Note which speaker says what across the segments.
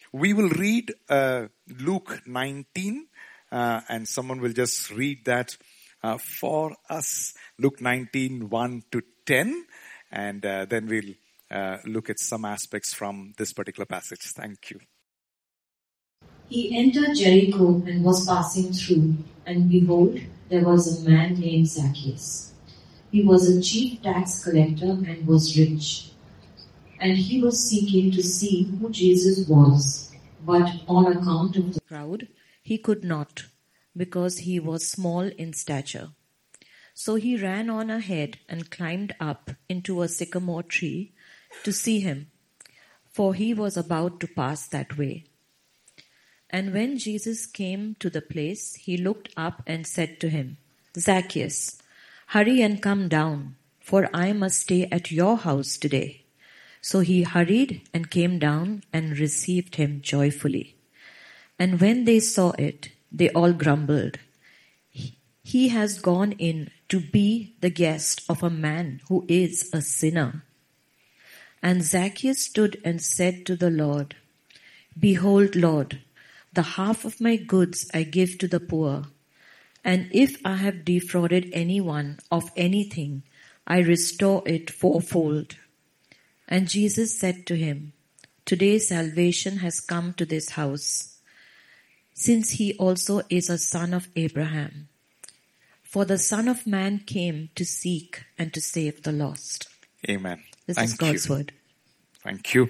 Speaker 1: we will read Luke 19 and someone will just read that for us. Luke 19, 1 to 10. And then we'll look at some aspects from this particular passage. Thank you.
Speaker 2: He entered Jericho and was passing through, and behold, there was a man named Zacchaeus. He was a chief tax collector and was rich. And he was seeking to see who Jesus was, but on account of the crowd, he could not, because he was small in stature. So he ran on ahead and climbed up into a sycamore tree to see him, for he was about to pass that way. And when Jesus came to the place, he looked up and said to him, Zacchaeus, hurry and come down, for I must stay at your house today. So he hurried and came down and received him joyfully. And when they saw it, they all grumbled. He has gone in to be the guest of a man who is a sinner. And Zacchaeus stood and said to the Lord, Behold, Lord, the half of my goods I give to the poor, and if I have defrauded anyone of anything, I restore it fourfold. And Jesus said to him, Today salvation has come to this house, since he also is a son of Abraham. For the Son of Man came to seek and to save the lost.
Speaker 1: Amen.
Speaker 2: This is God's word.
Speaker 1: Thank you.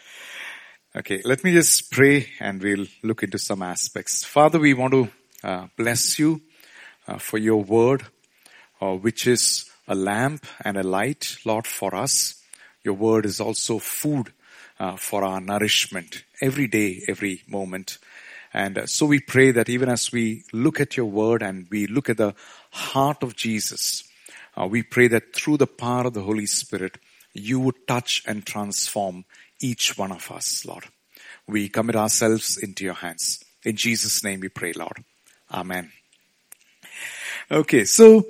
Speaker 1: Okay, let me just pray and we'll look into some aspects. Father, we want to bless you for your word, which is a lamp and a light, Lord, for us. Your word is also food for our nourishment every day, every moment. And so we pray that even as we look at your word and we look at the heart of Jesus, we pray that through the power of the Holy Spirit, you would touch and transform each one of us, Lord. We commit ourselves into your hands. In Jesus' name we pray, Lord. Amen. Okay, so,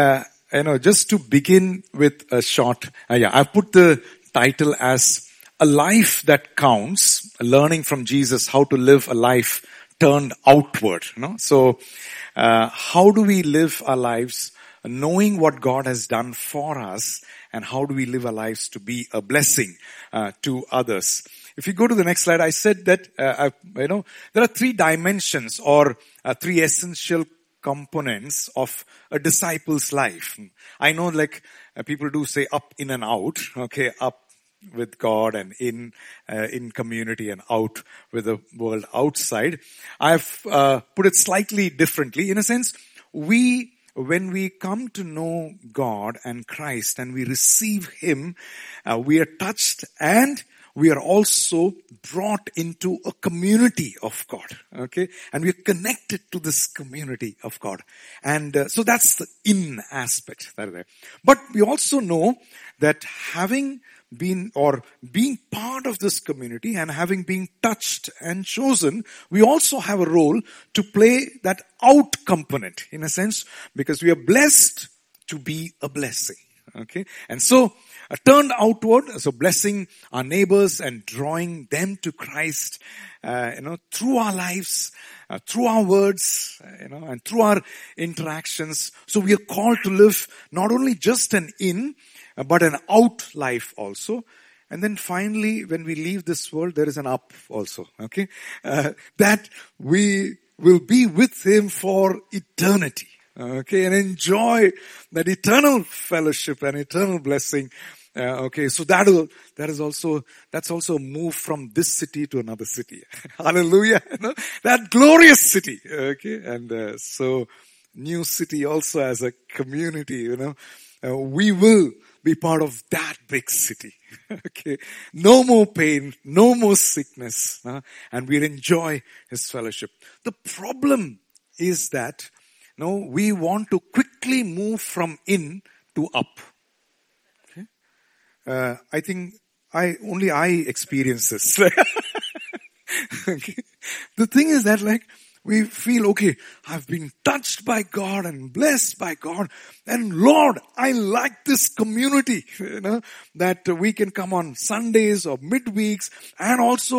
Speaker 1: just to begin with a short, I put the title as A Life That Counts, learning from Jesus how to live a life turned outward. So, how do we live our lives knowing what God has done for us, and how do we live our lives to be a blessing to others? If you go to the next slide, I said that, there are three dimensions or three essential components of a disciple's life. I know people do say up, in and out, okay, up with God and in community and out with the world outside. I've put it slightly differently. In a sense, when we come to know God and Christ and we receive Him, we are touched and we are also brought into a community of God, okay? And we are connected to this community of God. And so that's the in aspect that is there. But we also know that having been or being part of this community and having been touched and chosen, we also have a role to play that out component in a sense, because we are blessed to be a blessing. Okay. And so turned outward, so blessing our neighbors and drawing them to Christ, through our lives, through our words, and through our interactions. So we are called to live not only just an in, but an out life also. And then finally, when we leave this world, there is an up also, okay? That we will be with Him for eternity, okay? And enjoy that eternal fellowship and eternal blessing. Okay, so that's also a move from this city to another city. Hallelujah. That glorious city, okay? And so new city also as a community, we will be part of that big city. Okay. No more pain, no more sickness, and we'll enjoy His fellowship. The problem is that, we want to quickly move from in to up. Okay. I think I experience this. Okay. The thing is that we feel, okay, I've been touched by God and blessed by God. And Lord, I like this community, that we can come on Sundays or midweeks and also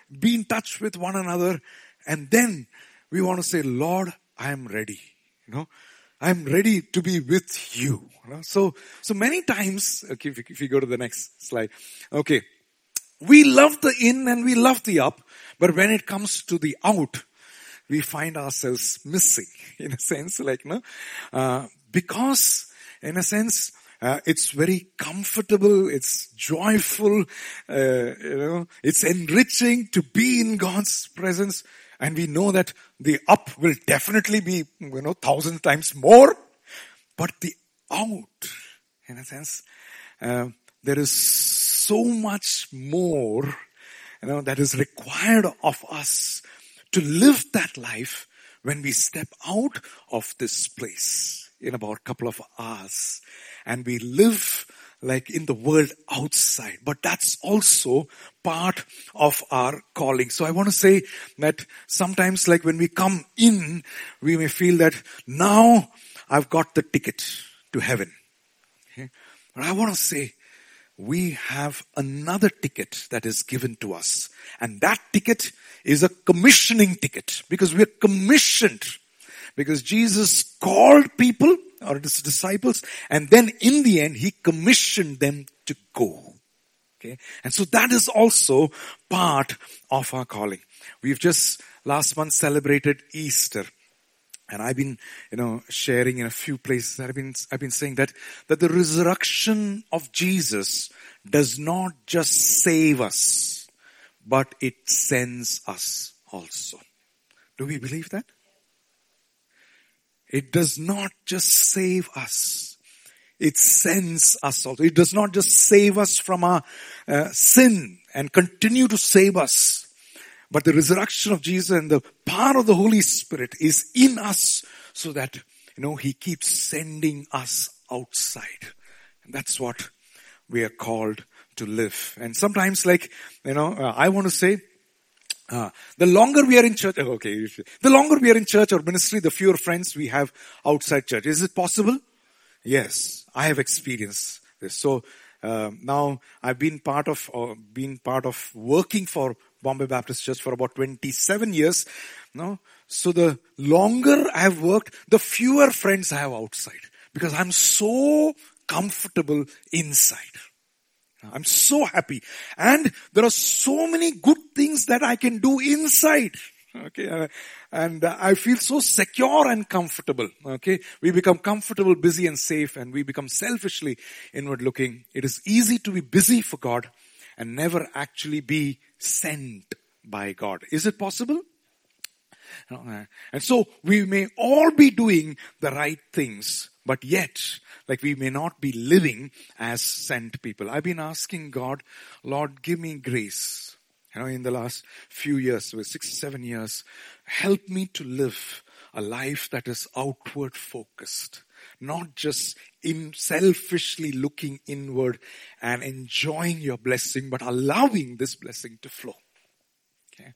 Speaker 1: be in touch with one another. And then we want to say, Lord, I am ready. I'm ready to be with you. So many times, okay, if you go to the next slide. Okay. We love the in and we love the up, but when it comes to the out, we find ourselves missing, in a sense, because in a sense, it's very comfortable, it's joyful, it's enriching to be in God's presence. And we know that the up will definitely be, 1,000 times more. But the out, in a sense, there is so much more, that is required of us to live that life when we step out of this place in about a couple of hours. And we live like in the world outside. But that's also part of our calling. So I want to say that sometimes like when we come in, we may feel that now I've got the ticket to heaven. Okay? But I want to say we have another ticket that is given to us. And that ticket is a commissioning ticket because we are commissioned. Because Jesus called people or his disciples, and then in the end, he commissioned them to go. Okay. And so that is also part of our calling. We've just last month celebrated Easter. And I've been, sharing in a few places that I've been saying that the resurrection of Jesus does not just save us, but it sends us also. Do we believe that? It does not just save us. It sends us also. It does not just save us from our sin and continue to save us. But the resurrection of Jesus and the power of the Holy Spirit is in us so that, he keeps sending us outside. And that's what we are called to live. And sometimes I want to say, the longer we are in church, the longer we are in church or ministry, the fewer friends we have outside church. Is it possible? Yes, I have experienced this. So, now I've been part of working for Bombay Baptist Church for about 27 years. So the longer I have worked, the fewer friends I have outside because I'm so comfortable inside. I'm so happy. And there are so many good things that I can do inside. Okay. And I feel so secure and comfortable. Okay. We become comfortable, busy and safe, and we become selfishly inward looking. It is easy to be busy for God and never actually be sent by God. Is it possible? And so we may all be doing the right things, but yet, we may not be living as sent people. I've been asking God, Lord, give me grace. In the last few years, 6-7 years, help me to live a life that is outward focused. Not just selfishly looking inward and enjoying your blessing, but allowing this blessing to flow. Okay.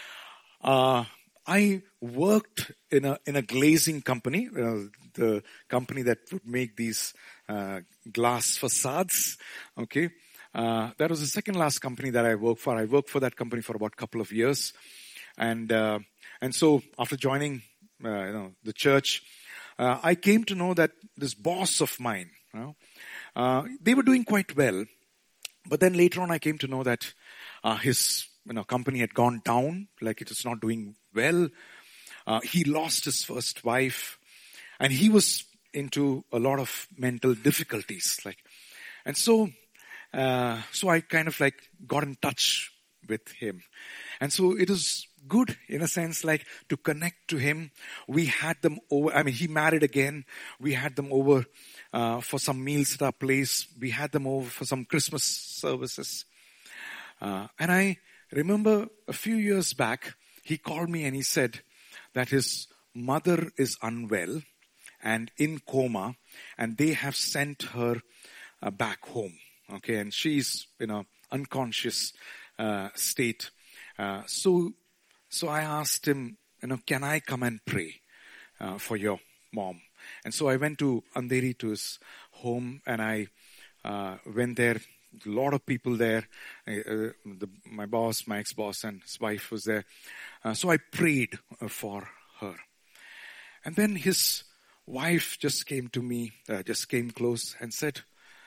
Speaker 1: I worked in a glazing company, the company that would make these glass facades. Okay, that was the second last company that I worked for. I worked for that company for about a couple of years, and so after joining, the church, I came to know that this boss of mine, they were doing quite well, but then later on I came to know that his company had gone down, it was not doing well. He lost his first wife and he was into a lot of mental difficulties. And so I kind of got in touch with him. And so it is good in a sense, to connect to him. We had them over. He married again. We had them over for some meals at our place. We had them over for some Christmas services. And I remember a few years back, he called me and he said that his mother is unwell and in coma, and they have sent her back home. Okay, and she's in an unconscious state. So I asked him, can I come and pray for your mom? And so I went to Andheri to his home, and I went there a lot of people there. My boss, my ex-boss and his wife was there. So I prayed for her. And then his wife just came to me, just came close and said,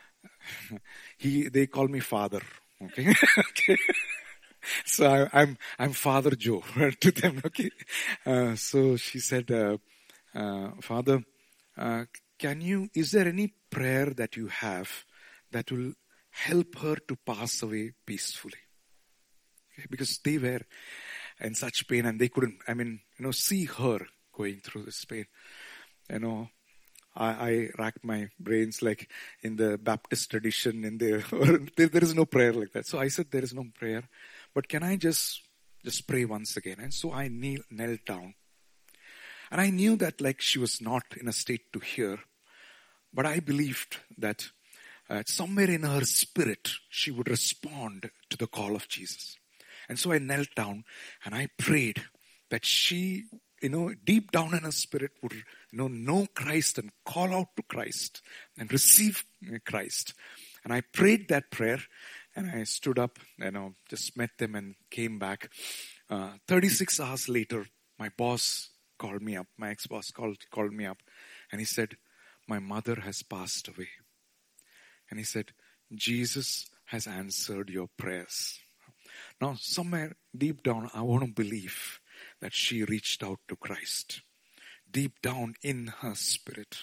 Speaker 1: they call me father. Okay. Okay. So I'm Father Joe to them. Okay. So she said, Father, is there any prayer that you have that will help her to pass away peacefully? Okay, because they were in such pain and they couldn't, see her going through this pain. I racked my brains like in the Baptist tradition there is no prayer like that. So I said, there is no prayer, but can I just pray once again? And so I knelt down. And I knew that like she was not in a state to hear, but I believed that somewhere in her spirit, she would respond to the call of Jesus. And so I knelt down and I prayed that she, deep down in her spirit would know Christ and call out to Christ and receive Christ. And I prayed that prayer and I stood up, just met them and came back. 36 hours later, my boss called me up, my ex-boss called me up and he said, my mother has passed away. And he said, Jesus has answered your prayers. Now, somewhere deep down, I want to believe that she reached out to Christ. Deep down in her spirit.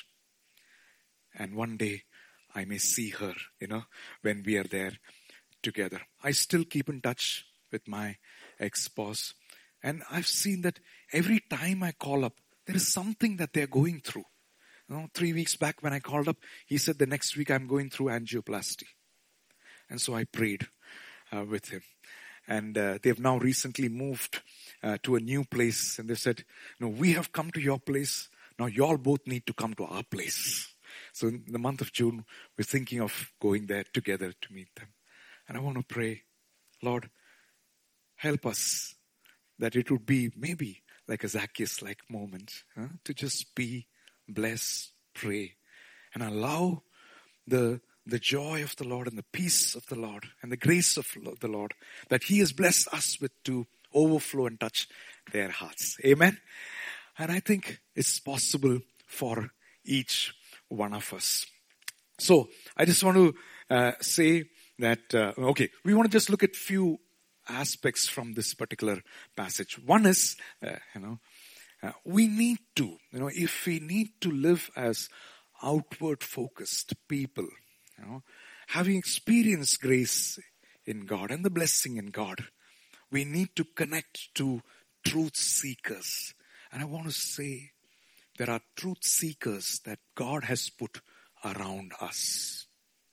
Speaker 1: And one day, I may see her, when we are there together. I still keep in touch with my ex-boss. And I've seen that every time I call up, there is something that they're going through. 3 weeks back when I called up, he said the next week I'm going through angioplasty. And so I prayed with him. And they've now recently moved to a new place. And they said, we have come to your place. Now you all both need to come to our place. So in the month of June, we're thinking of going there together to meet them. And I want to pray, Lord, help us that it would be maybe like a Zacchaeus-like moment to just be, bless, pray, and allow the joy of the Lord and the peace of the Lord and the grace of the Lord that He has blessed us with to overflow and touch their hearts. Amen. And I think it's possible for each one of us. So I just want to say that, we want to just look at few aspects from this particular passage. One is, we need to, if we need to live as outward focused people, having experienced grace in God and the blessing in God, we need to connect to truth seekers. And I want to say there are truth seekers that God has put around us.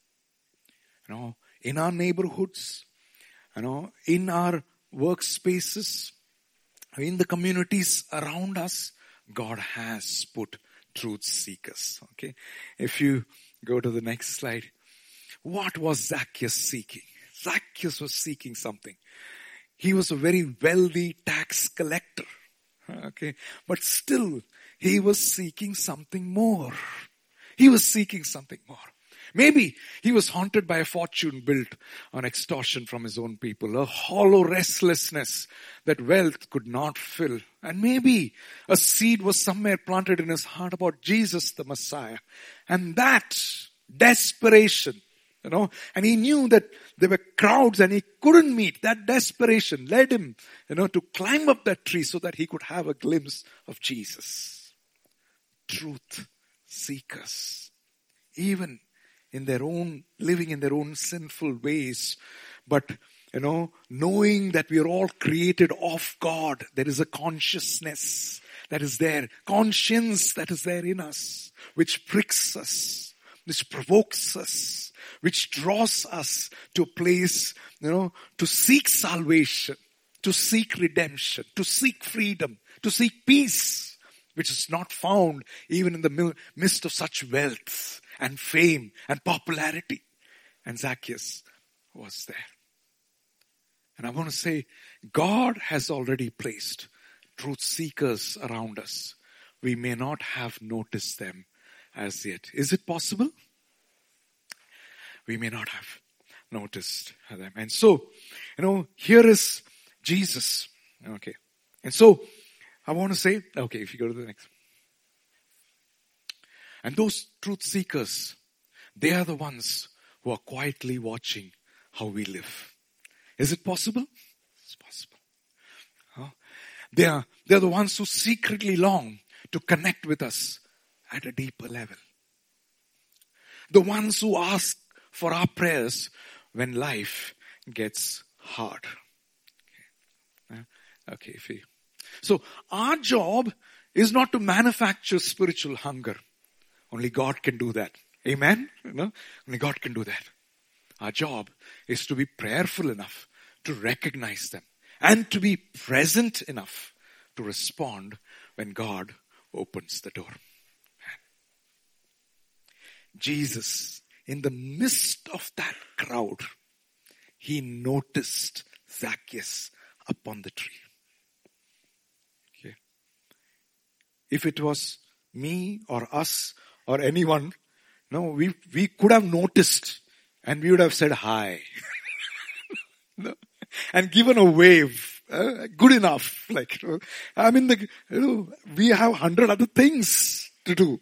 Speaker 1: In our neighborhoods, in our workspaces, in the communities around us, God has put truth seekers. Okay. If you go to the next slide, what was Zacchaeus seeking? Zacchaeus was seeking something. He was a very wealthy tax collector. Okay. But still, he was seeking something more. He was seeking something more. Maybe he was haunted by a fortune built on extortion from his own people, a hollow restlessness that wealth could not fill. And maybe a seed was somewhere planted in his heart about Jesus the Messiah. And that desperation, and he knew that there were crowds and he couldn't meet. That desperation led him, to climb up that tree so that he could have a glimpse of Jesus. Truth seekers. Even in their own, living in their own sinful ways. But, knowing that we are all created of God, there is a consciousness that is there, conscience that is there in us, which pricks us, which provokes us, which draws us to a place, to seek salvation, to seek redemption, to seek freedom, to seek peace, which is not found even in the midst of such wealth and fame and popularity. And Zacchaeus was there. And I want to say, God has already placed truth seekers around us. We may not have noticed them as yet. Is it possible? We may not have. noticed them. And so, here is Jesus. Okay. And so, I want to say, okay, if you go to the next. And those truth seekers, they are the ones who are quietly watching how we live. Is it possible? It's possible. They are the ones who secretly long to connect with us at a deeper level. The ones who ask for our prayers when life gets hard. Okay, so our job is not to manufacture spiritual hunger. Only God can do that. Amen? Only God can do that. Our job is to be prayerful enough to recognize them and to be present enough to respond when God opens the door. Jesus, in the midst of that crowd, he noticed Zacchaeus upon the tree. Okay. If it was me or us or anyone, we could have noticed and we would have said hi. And given a wave. Good enough. We have 100 other things to do.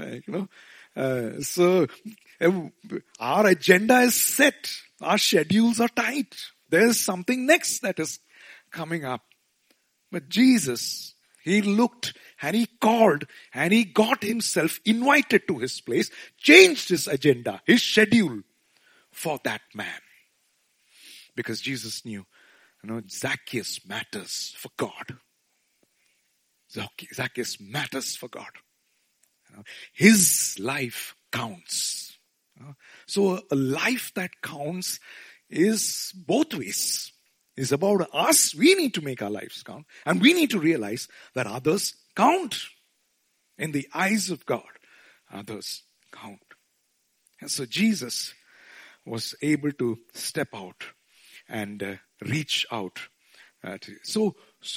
Speaker 1: So our agenda is set. Our schedules are tight. There's something next that is coming up. But Jesus, he looked and he called and he got himself invited to his place, changed his agenda, his schedule for that man. Because Jesus knew, Zacchaeus matters for God. Zacchaeus matters for God. His life counts. So a life that counts is both ways. It's about us. We need to make our lives count. And we need to realize that others count. In the eyes of God, others count. And so Jesus was able to step out and reach out. So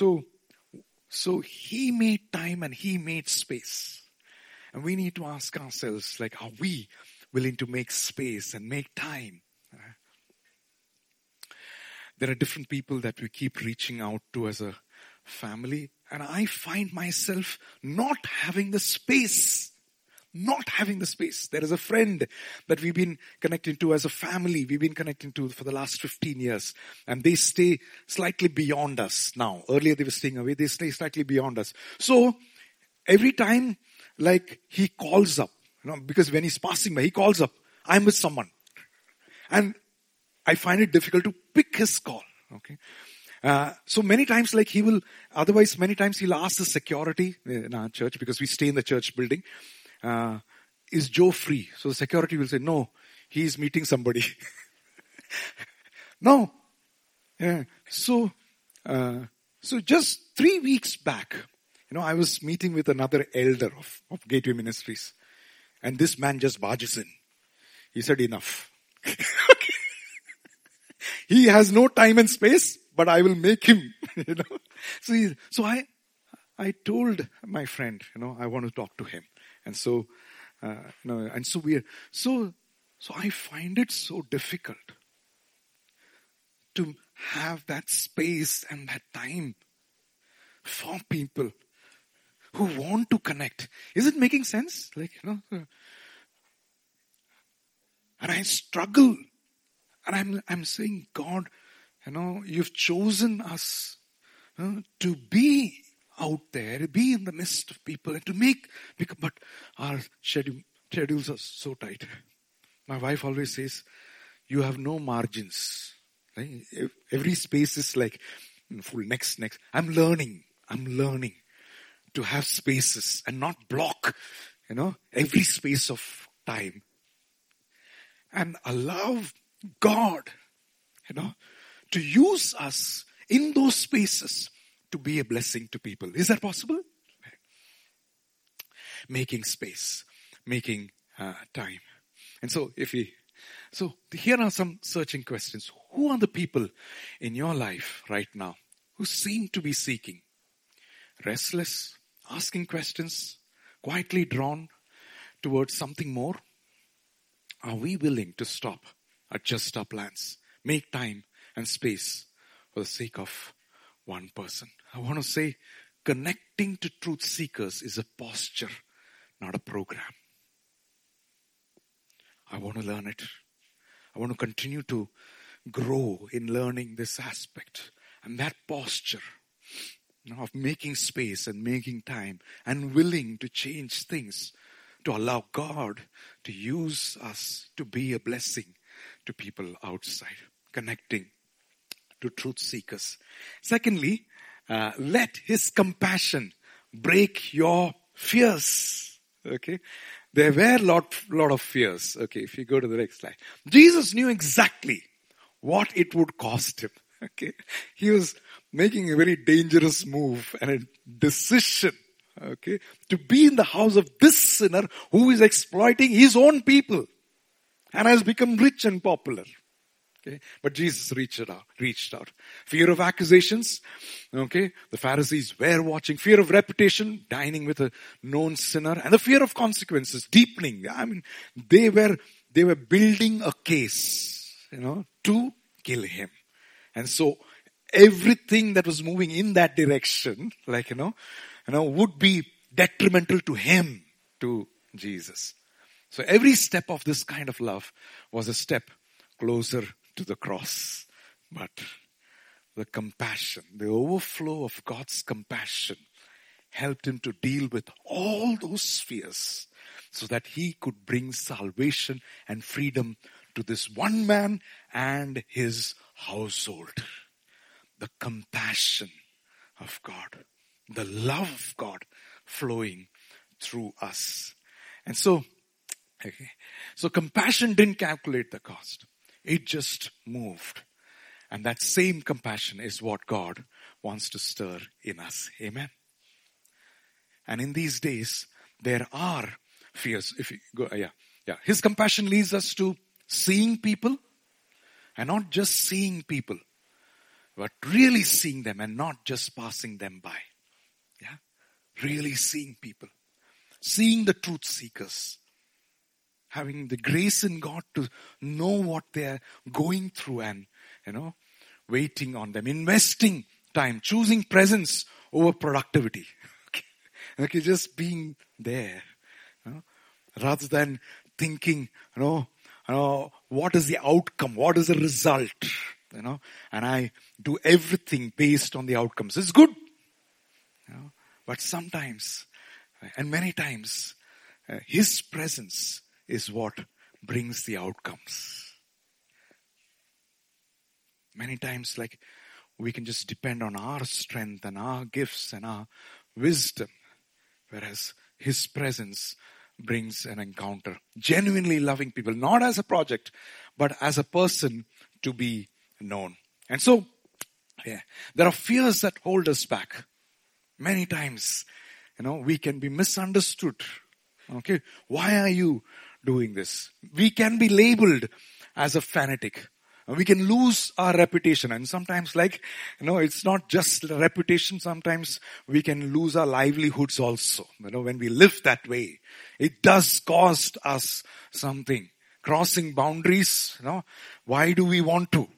Speaker 1: he made time and he made space. And we need to ask ourselves, are we willing to make space and make time? There are different people that we keep reaching out to as a family. And I find myself not having the space. There is a friend that we've been connecting to as a family. We've been connecting to for the last 15 years. And they stay slightly beyond us now. Earlier they were staying away. They stay slightly beyond us. So every time he calls up, because when he's passing by, he calls up, I'm with someone. And I find it difficult to pick his call. Okay. So many times many times he'll ask the security in our church, because we stay in the church building. Is Joe free? So the security will say, no, he's meeting somebody. No. Yeah. So just 3 weeks back, I was meeting with another elder of Gateway Ministries. And this man just barges in. He said, enough. Okay. He has no time and space, but I will make him, So I told my friend, I want to talk to him. And so, so I find it so difficult to have that space and that time for people who want to connect. Is it making sense? And I struggle. And I'm saying, God, you've chosen us to be out there, be in the midst of people and to but our schedules are so tight. My wife always says, you have no margins. Right? Every space is full, next. I'm learning to have spaces and not block, every space of time. And allow God, to use us in those spaces to be a blessing to people. Is that possible? Making space, making time. And so here are some searching questions. Who are the people in your life right now who seem to be seeking? Restless, asking questions, quietly drawn towards something more? Are we willing to stop adjust our plans, make time and space for the sake of one person. I want to say, connecting to truth seekers is a posture, not a program. I want to learn it. I want to continue to grow in learning this aspect. And that posture, of making space and making time and willing to change things to allow God to use us to be a blessing to people outside. Connecting to truth seekers. Secondly, let His compassion break your fears. Okay. There were lot of fears. Okay. If you go to the next slide. Jesus knew exactly what it would cost Him. Okay. He was making a very dangerous move and a decision. Okay. To be in the house of this sinner who is exploiting his own people and has become rich and popular. Okay. But Jesus reached out. Fear of accusations. Okay. The Pharisees were watching. Fear of reputation, dining with a known sinner, and the fear of consequences deepening. I mean, they were building a case, to kill Him. And so everything that was moving in that direction, would be detrimental to Him, to Jesus. So every step of this kind of love was a step closer to the cross. But the compassion, the overflow of God's compassion helped Him to deal with all those fears so that He could bring salvation and freedom to this one man and his household. The compassion of God, the love of God flowing through us. And so compassion didn't calculate the cost. It just moved. And that same compassion is what God wants to stir in us. Amen. And in these days, there are fears. If you go, His compassion leads us to seeing people, and not just seeing people, but really seeing them and not just passing them by. Yeah. Really seeing people. Seeing the truth seekers. Having the grace in God to know what they're going through and, waiting on them. Investing time. Choosing presence over productivity. Okay, just being there. Rather than thinking, what is the outcome? What is the result? And I do everything based on the outcomes. It's good. But sometimes, and many times, His presence is what brings the outcomes. Many times, we can just depend on our strength and our gifts and our wisdom, whereas His presence brings an encounter. Genuinely loving people, not as a project, but as a person to be known. And so, there are fears that hold us back. Many times, we can be misunderstood. Okay, why are you doing this? We can be labeled as a fanatic. We can lose our reputation, and sometimes it's not just a reputation. Sometimes we can lose our livelihoods also. When we live that way, it does cost us something. Crossing boundaries, why do we want to?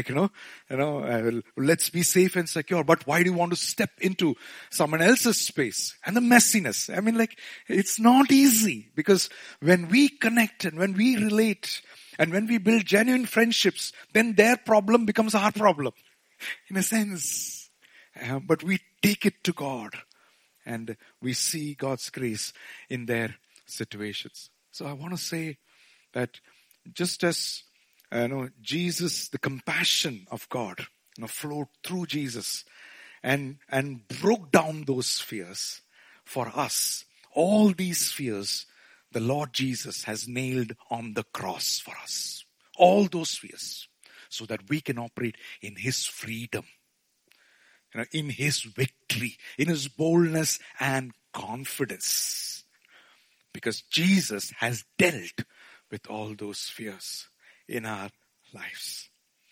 Speaker 1: Let's be safe and secure. But why do you want to step into someone else's space? And the messiness. It's not easy, because when we connect and when we relate and when we build genuine friendships, then their problem becomes our problem, in a sense. But we take it to God and we see God's grace in their situations. So I want to say that just as Jesus, the compassion of God, flowed through Jesus and broke down those fears for us. All these fears, the Lord Jesus has nailed on the cross for us. All those fears, so that we can operate in His freedom, in His victory, in His boldness and confidence. Because Jesus has dealt with all those fears in our lives.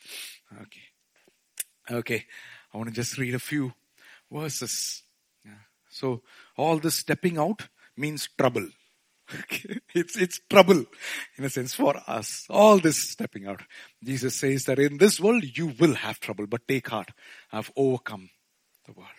Speaker 1: Okay. I want to just read a few verses. So all this stepping out means trouble. Okay. It's trouble in a sense for us. All this stepping out. Jesus says that in this world you will have trouble, but take heart. I've overcome the world.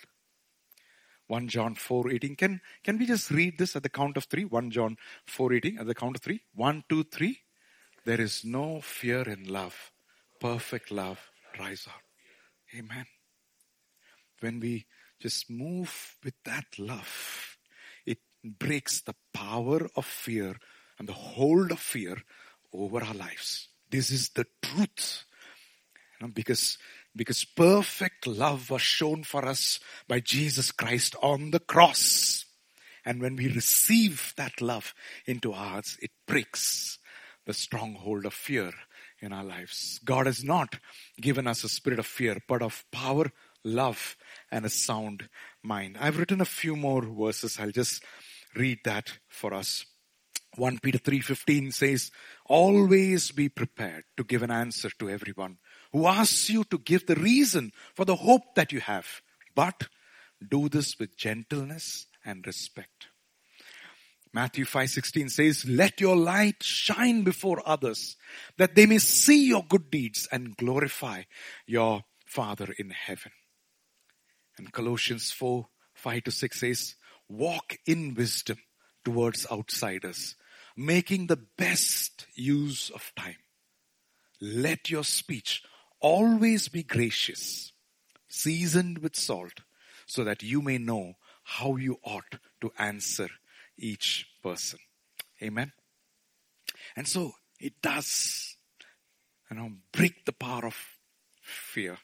Speaker 1: 1 John 4:18. Can we just read this at the count of 3? 1 John 4:18 at the count of 3. 1, 2, 3. There is no fear in love. Perfect love rise up. Amen. When we just move with that love, it breaks the power of fear and the hold of fear over our lives. This is the truth. Because perfect love was shown for us by Jesus Christ on the cross. And when we receive that love into our hearts, it breaks the stronghold of fear in our lives. God has not given us a spirit of fear, but of power, love, and a sound mind. I've written a few more verses. I'll just read that for us. 1 Peter 3:15 says, always be prepared to give an answer to everyone who asks you to give the reason for the hope that you have. But do this with gentleness and respect. Matthew 5:16 says, let your light shine before others, that they may see your good deeds and glorify your Father in heaven. And Colossians 4:5-6 says, walk in wisdom towards outsiders, making the best use of time. Let your speech always be gracious, seasoned with salt, so that you may know how you ought to answer each person. Amen. And so it does, break the power of fear.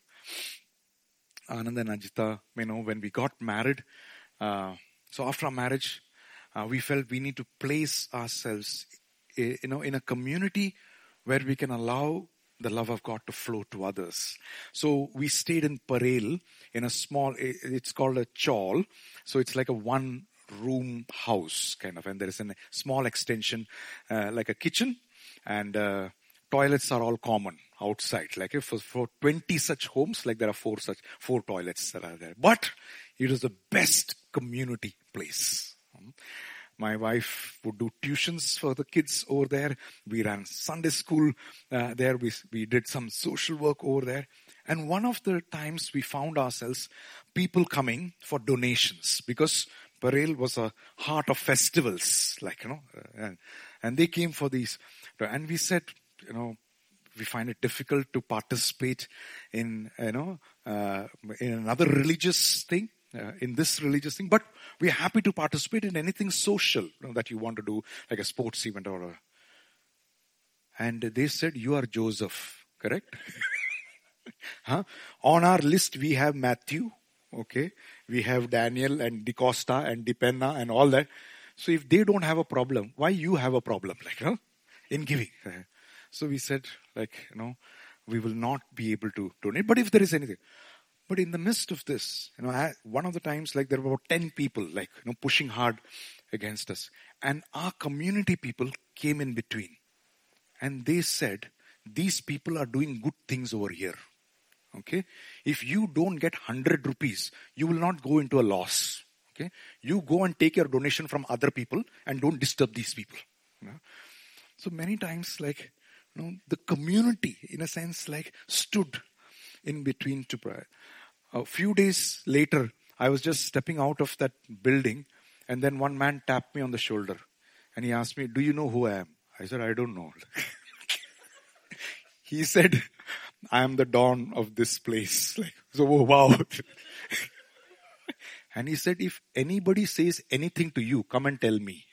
Speaker 1: Anand and Ajita, when we got married, so after our marriage, we felt we need to place ourselves, in a community where we can allow the love of God to flow to others. So we stayed in Parel in a small, it's called a chawl. So it's like a one-room house kind of, and there is a small extension, like a kitchen, and toilets are all common outside. Like if for 20 such homes, like there are four toilets that are there. But it is the best community place. My wife would do tuitions for the kids over there. We ran Sunday school there. We did some social work over there. And one of the times we found ourselves people coming for donations, because Parel was a heart of festivals, and they came for these. And we said, we find it difficult to participate in, in another religious thing. In this religious thing, but we're happy to participate in anything social that you want to do, like a sports event or and they said, you are Joseph, correct? Huh? On our list we have Matthew, okay, we have Daniel and DeCosta and DePenna and all that. So if they don't have a problem, why you have a problem, in giving? So we said, we will not be able to donate, but if there is anything. But in the midst of this, one of the times, there were about 10 people, pushing hard against us. And our community people came in between. And they said, these people are doing good things over here. Okay? If you don't get 100 rupees, you will not go into a loss. Okay? You go and take your donation from other people and don't disturb these people. So many times, the community, in a sense, stood in between to prayer. A few days later, I was just stepping out of that building, and then one man tapped me on the shoulder and he asked me, do you know who I am? I said, I don't know. He said, I am the Don of this place. So, wow. And he said, if anybody says anything to you, come and tell me.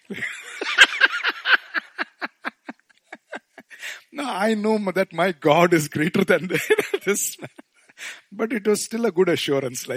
Speaker 1: Now, I know that my God is greater than this man. But it was still a good assurance.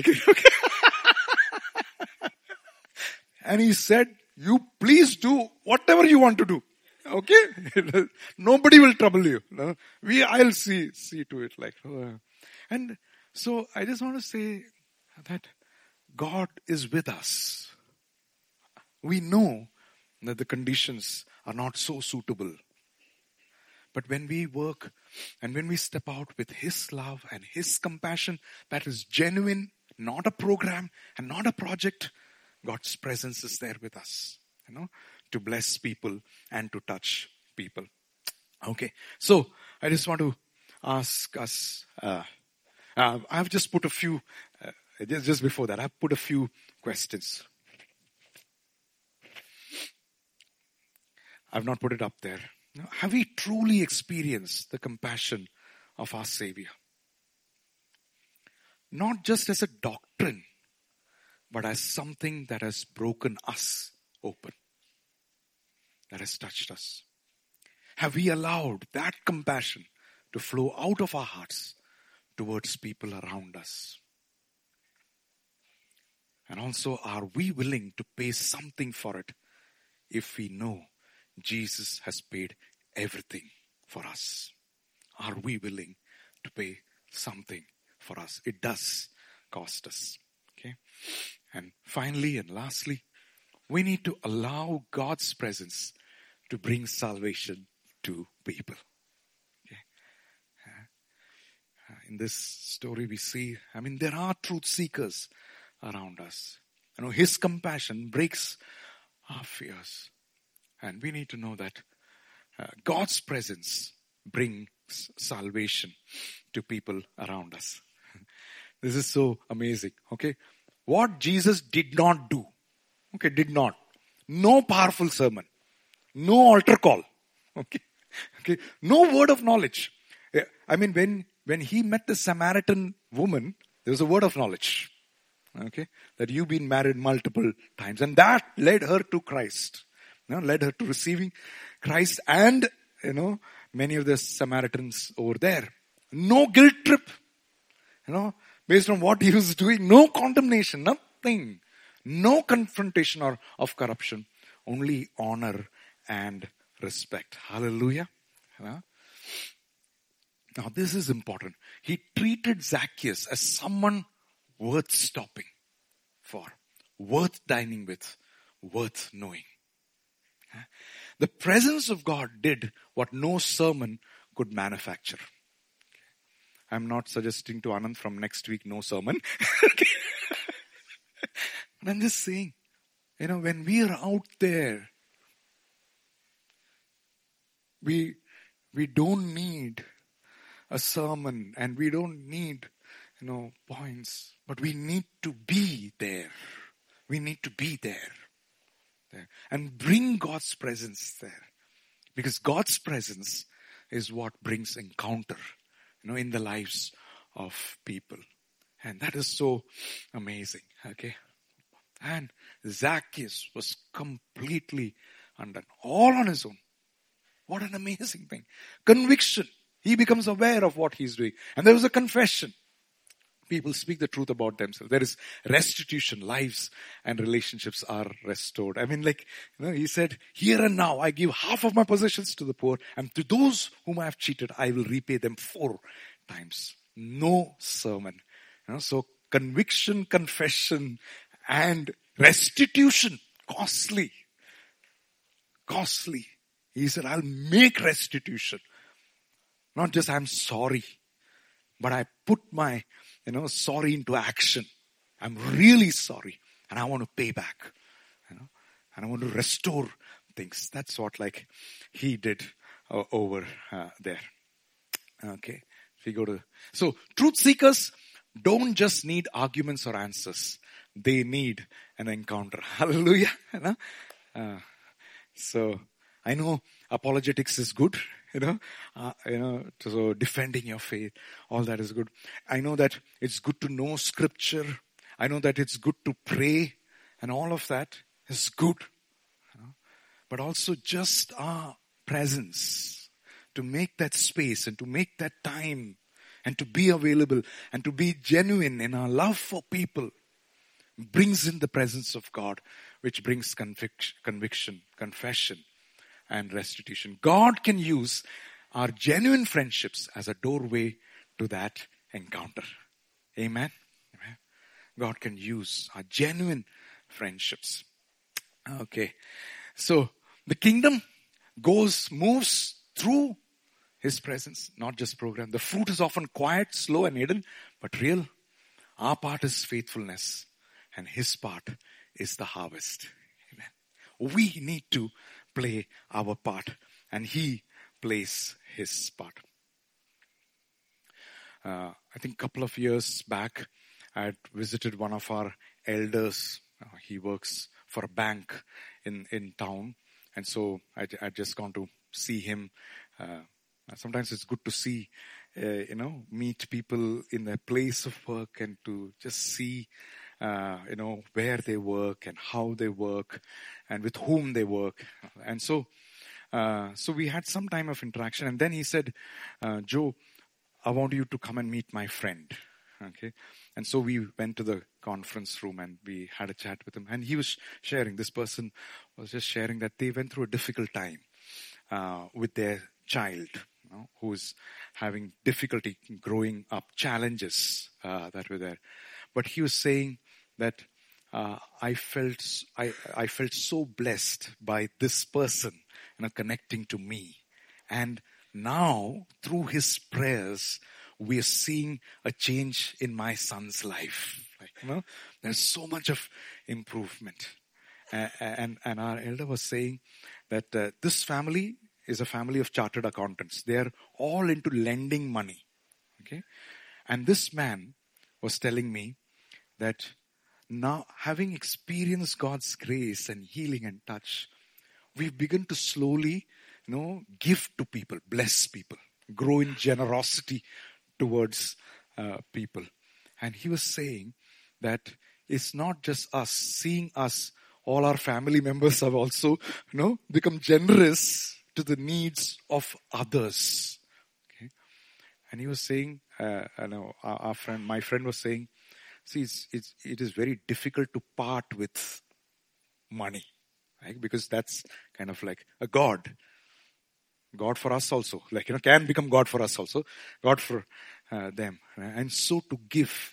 Speaker 1: And he said, you please do whatever you want to do. Okay? Nobody will trouble you. I'll see to it. And so I just want to say that God is with us. We know that the conditions are not so suitable. But when we work and when we step out with His love and His compassion, that is genuine, not a program and not a project, God's presence is there with us, to bless people and to touch people. Okay, so I just want to ask us, I've just put a few, just before that, I've put a few questions. I've not put it up there. Have we truly experienced the compassion of our Savior? Not just as a doctrine, but as something that has broken us open, that has touched us. Have we allowed that compassion to flow out of our hearts towards people around us? And also, are we willing to pay something for it if we know Jesus has paid everything for us? Are we willing to pay something for us? It does cost us. Okay. And finally and lastly, we need to allow God's presence to bring salvation to people. Okay. In this story we see, there are truth seekers around us. His compassion breaks our fears. And we need to know that God's presence brings salvation to people around us. This is so amazing. Okay. What Jesus did not do. Okay, did not. No powerful sermon. No altar call. Okay. Okay. No word of knowledge. When he met the Samaritan woman, there was a word of knowledge. Okay. That you've been married multiple times. And that led her to Christ. Led her to receiving Christ and, many of the Samaritans over there. No guilt trip. Based on what he was doing. No condemnation. Nothing. No confrontation or of corruption. Only honor and respect. Hallelujah. Now this is important. He treated Zacchaeus as someone worth stopping for. Worth dining with. Worth knowing. The presence of God did what no sermon could manufacture. I'm not suggesting to Anand from next week, no sermon. But I'm just saying, when we are out there, we don't need a sermon and we don't need, points, but we need to be there. We need to be there. And bring God's presence there. Because God's presence is what brings encounter, in the lives of people. And that is so amazing. Okay. And Zacchaeus was completely undone. All on his own. What an amazing thing. Conviction. He becomes aware of what he's doing. And there was a confession. People speak the truth about themselves. There is restitution. Lives and relationships are restored. He said, here and now I give half of my possessions to the poor, and to those whom I have cheated, I will repay them 4 times. No sermon. So conviction, confession, and restitution. Costly. Costly. He said, I'll make restitution. Not just I'm sorry, but I put my sorry into action. I'm really sorry. And I want to pay back. And I want to restore things. That's what he did over there. Okay. If we go to, so truth seekers don't just need arguments or answers. They need an encounter. Hallelujah. So I know apologetics is good. So defending your faith, all that is good. I know that it's good to know scripture. I know that it's good to pray, and all of that is good. But also just our presence, to make that space and to make that time and to be available and to be genuine in our love for people brings in the presence of God, which brings conviction, confession, and restitution. God can use our genuine friendships as a doorway to that encounter. Amen. God can use our genuine friendships. Okay. So the kingdom moves through His presence, not just program. The fruit is often quiet, slow, and hidden, but real. Our part is faithfulness, and His part is the harvest. Amen. We need to play our part, and he plays his part. I think a couple of years back, I had visited one of our elders. He works for a bank in town. And so I just gone to see him. Sometimes it's good to see, meet people in their place of work and to just see, where they work and how they work and with whom they work. And so we had some time of interaction. And then he said, Joe, I want you to come and meet my friend. Okay. And so we went to the conference room and we had a chat with him. And he was sharing, this person was just sharing that they went through a difficult time with their child, who's having difficulty growing up, challenges that were there. But he was saying that I felt so blessed by this person, connecting to me. And now, through his prayers, we are seeing a change in my son's life. There's so much of improvement. And our elder was saying that this family is a family of chartered accountants. They are all into lending money. Okay. And this man was telling me that now, having experienced God's grace and healing and touch, we've begun to slowly, give to people, bless people, grow in generosity towards people. And he was saying that it's not just us, seeing us, all our family members have also, become generous to the needs of others. Okay. And he was saying, my friend was saying, see, it is very difficult to part with money, right? Because that's kind of like a God for us also, can become God for us also, God for them. Right? And so to give.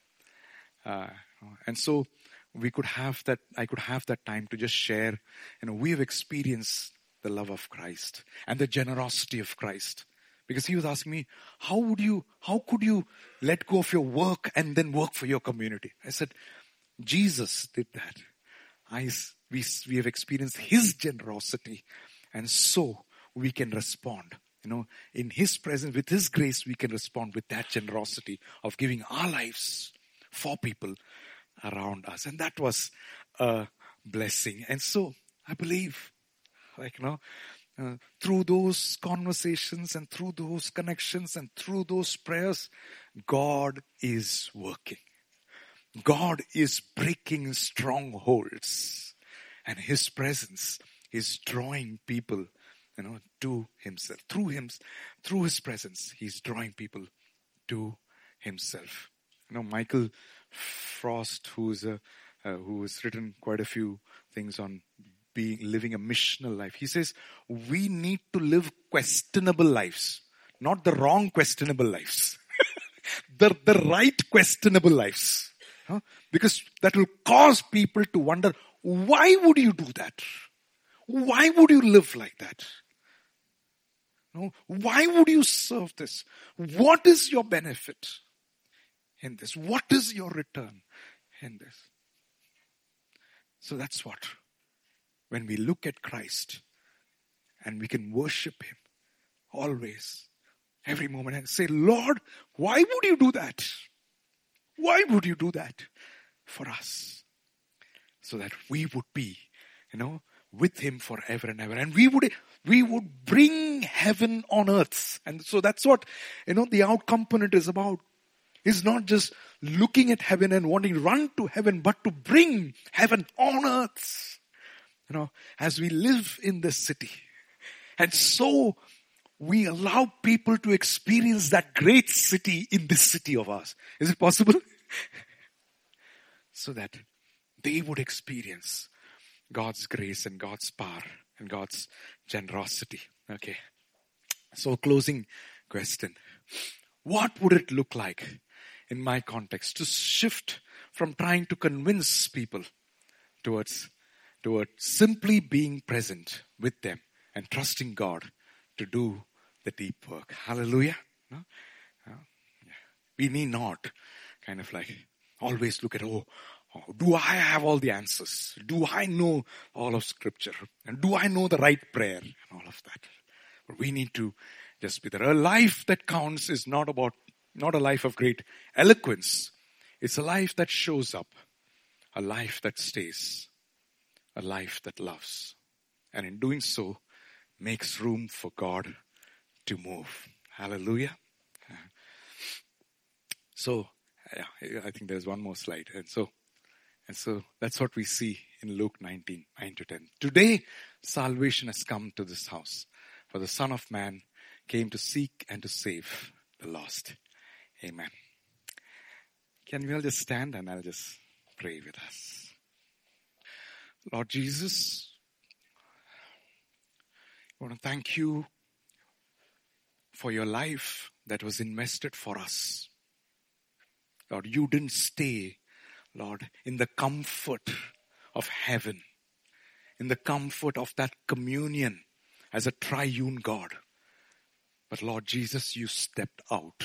Speaker 1: And so I could have that time to just share, we have experienced the love of Christ and the generosity of Christ. Because he was asking me, how could you let go of your work and then work for your community? I said, Jesus did that. We have experienced his generosity, and so we can respond. In his presence, with his grace, we can respond with that generosity of giving our lives for people around us. And that was a blessing. And so I believe, through those conversations and through those connections and through those prayers, God is working. God is breaking strongholds, and his presence is drawing people, to himself. Through his presence, he's drawing people to himself. Michael Frost, who has written quite a few things on living a missional life. He says, we need to live questionable lives, not the wrong questionable lives. the right questionable lives. Because that will cause people to wonder, why would you do that? Why would you live like that? Why would you serve this? What is your benefit in this? What is your return in this? So that's what. When we look at Christ and we can worship him always, every moment, and say, Lord, why would you do that? Why would you do that for us? So that we would be, with him forever and ever. And we would bring heaven on earth. And so that's what, the out component is about. It's not just looking at heaven and wanting to run to heaven, but to bring heaven on earth. As we live in this city. And so we allow people to experience that great city in this city of ours. Is it possible? So that they would experience God's grace and God's power and God's generosity. Okay. So closing question. What would it look like in my context to shift from trying to convince people towards simply being present with them and trusting God to do the deep work? Hallelujah. No? We need not kind of like always look at, Oh, do I have all the answers? Do I know all of Scripture? And do I know the right prayer? And all of that. But we need to just be there. A life that counts is not a life of great eloquence. It's a life that shows up. A life that stays. A life that loves. And in doing so, makes room for God to move. Hallelujah. So, I think there's one more slide. And so that's what we see in Luke 19, 9-10. Today, salvation has come to this house. For the Son of Man came to seek and to save the lost. Amen. Can we all just stand and I'll just pray with us. Lord Jesus, I want to thank you for your life that was invested for us. Lord, you didn't stay, Lord, in the comfort of heaven, in the comfort of that communion as a triune God. But Lord Jesus, you stepped out,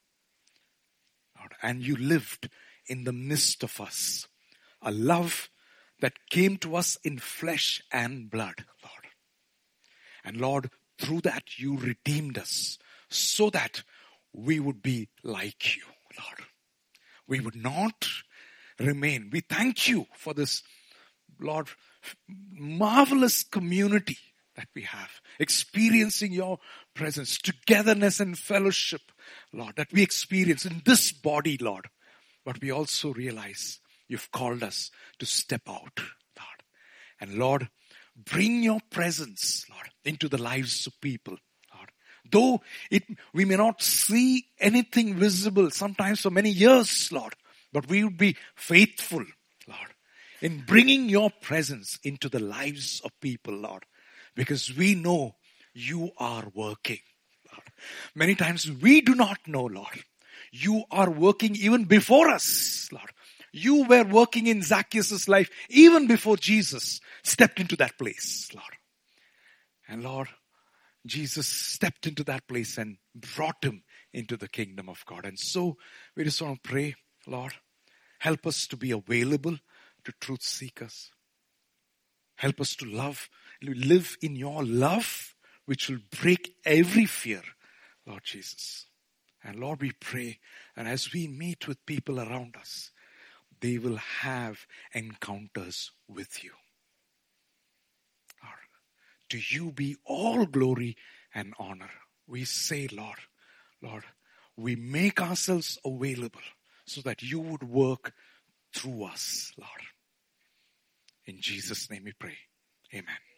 Speaker 1: Lord, and you lived in the midst of us. A love that came to us in flesh and blood, Lord. And Lord, through that you redeemed us so that we would be like you, Lord. We would not remain. We thank you for this, Lord, marvelous community that we have, experiencing your presence, togetherness and fellowship, Lord, that we experience in this body, Lord. But we also realize you've called us to step out, Lord. And Lord, bring your presence, Lord, into the lives of people, Lord. Though we may not see anything visible sometimes for many years, Lord, but we would be faithful, Lord, in bringing your presence into the lives of people, Lord, because we know you are working, Lord. Many times we do not know, Lord. You are working even before us, Lord. You were working in Zacchaeus' life even before Jesus stepped into that place, Lord. And Lord, Jesus stepped into that place and brought him into the kingdom of God. And so we just want to pray, Lord, help us to be available to truth seekers. Help us to live in your love, which will break every fear, Lord Jesus. And Lord, we pray that as we meet with people around us, they will have encounters with you. Lord, to you be all glory and honor. We say, Lord, we make ourselves available so that you would work through us, Lord. In Jesus' name we pray. Amen.